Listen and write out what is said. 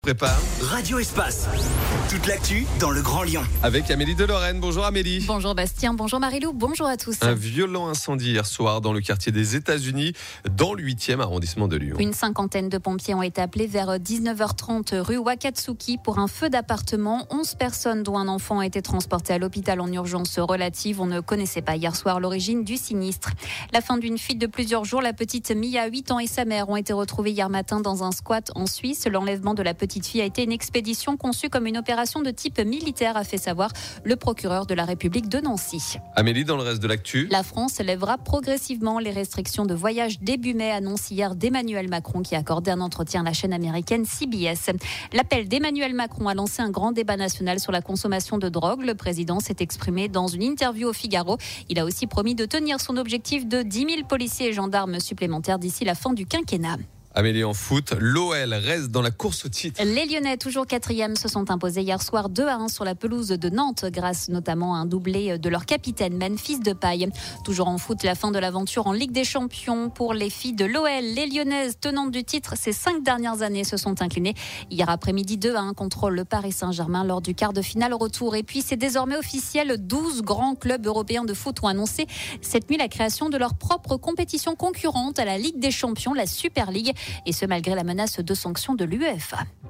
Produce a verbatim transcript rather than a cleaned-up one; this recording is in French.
Prépare. Radio Espace. Toute l'actu dans le Grand Lyon. Avec Amélie de Lorraine. Bonjour Amélie. Bonjour Bastien, bonjour Marilou, bonjour à tous. Un violent incendie hier soir dans le quartier des États-Unis, dans le huitième arrondissement de Lyon. Une cinquantaine de pompiers ont été appelés vers dix-neuf heures trente rue Wakatsuki pour un feu d'appartement. onze personnes dont un enfant ont été transportées à l'hôpital en urgence relative. On ne connaissait pas hier soir l'origine du sinistre. La fin d'une fuite de plusieurs jours. La petite Mia, huit ans, et sa mère ont été retrouvées hier matin dans un squat en Suisse. L'enlèvement de la petite Petite fille a été une expédition conçue comme une opération de type militaire, a fait savoir le procureur de la République de Nancy. Amélie, dans le reste de l'actu. La France lèvera progressivement les restrictions de voyage début mai, annonce hier d'Emmanuel Macron qui a accordé un entretien à la chaîne américaine C B S. L'appel d'Emmanuel Macron a lancé un grand débat national sur la consommation de drogue. Le président s'est exprimé dans une interview au Figaro. Il a aussi promis de tenir son objectif de dix mille policiers et gendarmes supplémentaires d'ici la fin du quinquennat. Amélie, en foot, l'O L reste dans la course au titre. Les Lyonnais, toujours quatrième, se sont imposés hier soir deux à un sur la pelouse de Nantes, grâce notamment à un doublé de leur capitaine Memphis Depay. Toujours en foot, la fin de l'aventure en Ligue des Champions pour les filles de l'O L. Les Lyonnaises, tenantes du titre ces cinq dernières années, se sont inclinées hier après-midi deux à un contre le Paris Saint-Germain lors du quart de finale retour. Et puis c'est désormais officiel, douze grands clubs européens de foot ont annoncé cette nuit la création de leur propre compétition concurrente à la Ligue des Champions, la Super League. Et ce, malgré la menace de sanctions de l'U E F A.